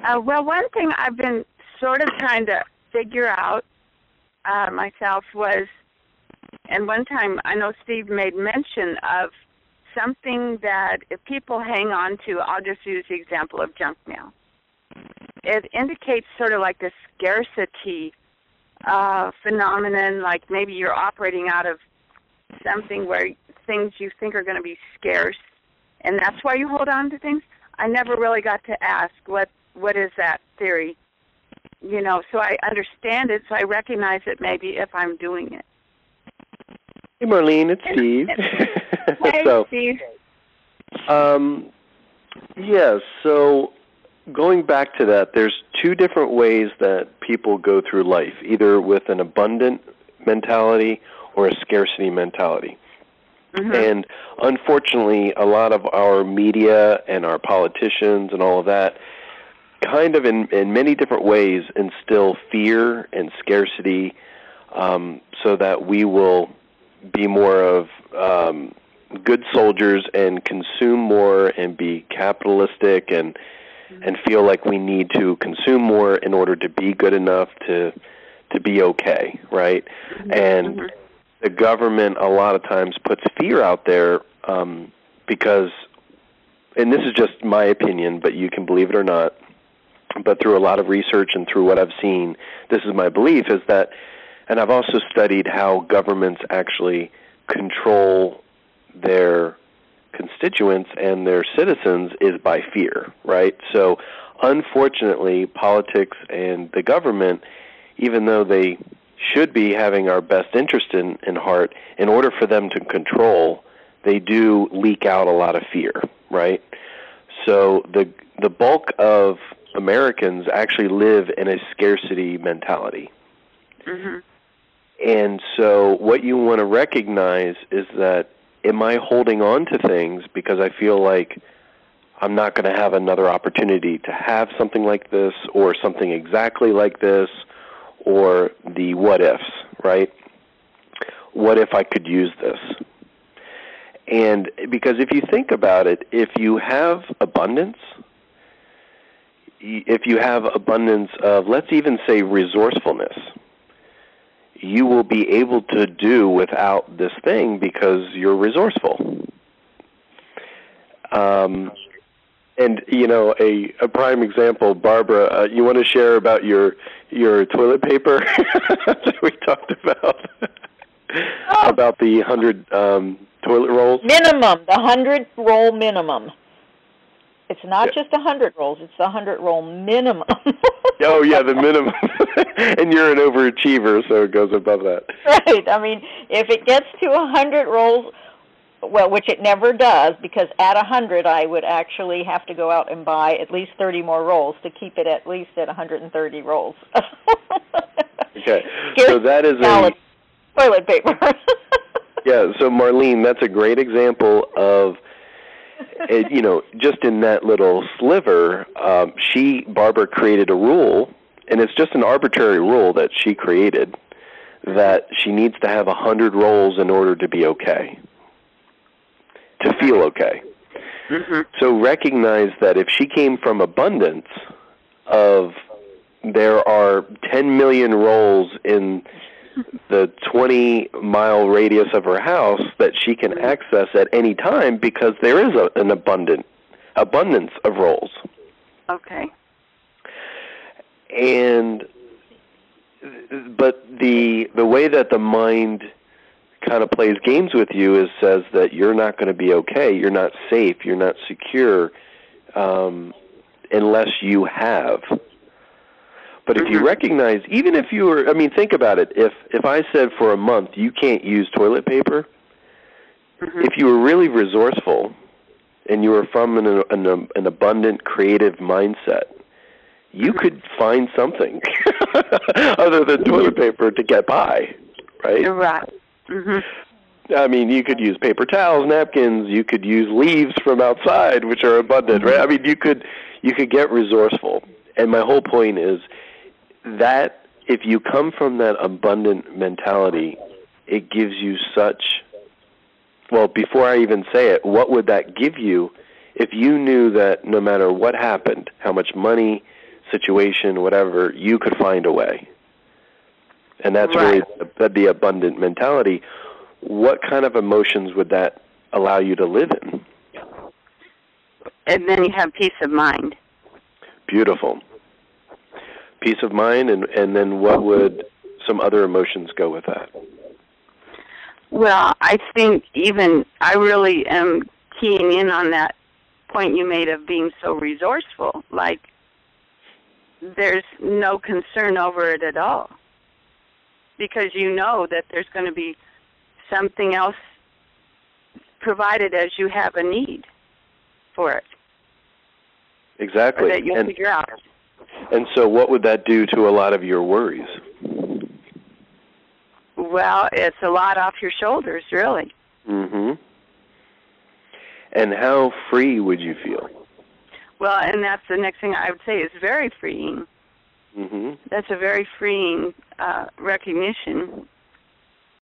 Well, one thing I've been sort of trying to figure out myself was, and one time I know Steve made mention of something that if people hang on to, I'll just use the example of junk mail. It indicates sort of like the scarcity phenomenon, like maybe you're operating out of something where things you think are going to be scarce, and that's why you hold on to things. I never really got to ask what is that theory, so I understand it, so I recognize it maybe if I'm doing it. Hey, Marlene, it's Steve. Hey, Steve. Yeah, so going back to that, there's two different ways that people go through life, either with an abundant mentality or a scarcity mentality. Mm-hmm. And unfortunately, a lot of our media and our politicians and all of that kind of in many different ways instill fear and scarcity so that we will be more of good soldiers and consume more and be capitalistic and feel like we need to consume more in order to be good enough to be okay, right? And the government a lot of times puts fear out there because, and this is just my opinion, but you can believe it or not, but through a lot of research and through what I've seen, this is my belief, is that, and I've also studied how governments actually control their constituents and their citizens is by fear, right? So unfortunately, politics and the government, even though they should be having our best interest in heart, in order for them to control, they do leak out a lot of fear, right? So the bulk of Americans actually live in a scarcity mentality. Mm-hmm. And so what you want to recognize is that, am I holding on to things because I feel like I'm not going to have another opportunity to have something like this or something exactly like this, or the what ifs, right? What if I could use this? And because if you think about it, if you have abundance of, let's even say, resourcefulness, you will be able to do without this thing because you're resourceful. And, a prime example, Barbara, you want to share about your toilet paper that we talked about? About the 100 toilet rolls? Minimum, the 100-roll minimum. It's not just 100 rolls, it's the 100-roll minimum. Oh, yeah, the minimum. And you're an overachiever, so it goes above that. Right. I mean, if it gets to 100 rolls, well, which it never does, because at 100 I would actually have to go out and buy at least 30 more rolls to keep it at least at 130 rolls. Okay, so that is toilet paper. Yeah, so Marlene, that's a great example of, just in that little sliver, Barbara created a rule, and it's just an arbitrary rule that she created, that she needs to have 100 rolls in order to be okay, to feel okay. Mm-hmm. So recognize that if she came from abundance of, there are 10 million rolls in the 20-mile radius of her house that she can access at any time because there is an abundance of rolls. Okay. But the way that the mind kind of plays games with you says that you're not going to be okay, you're not safe, you're not secure unless you have. But if you recognize, even if you were, think about it. If I said for a month you can't use toilet paper, if you were really resourceful and you were from an abundant, creative mindset, you could find something other than toilet paper to get by, right? You're right. Mm-hmm. You could use paper towels, napkins. You could use leaves from outside, which are abundant, right? You could get resourceful. And my whole point is that if you come from that abundant mentality, it gives you such, well, before I even say it, what would that give you if you knew that no matter what happened, how much money, situation, whatever, you could find a way. And that's Right. really the abundant mentality. What kind of emotions would that allow you to live in? And then you have peace of mind. Beautiful. Peace of mind, and then what would some other emotions go with that? Well, I think I really am keying in on that point you made of being so resourceful. Like, there's no concern over it at all, because you know that there's going to be something else provided as you have a need for it. Exactly. Or that you'll figure out. And so what would that do to a lot of your worries? Well, it's a lot off your shoulders, really. Mm-hmm. And how free would you feel? Well, and that's the next thing I would say is very freeing. Mm-hmm. That's a very freeing recognition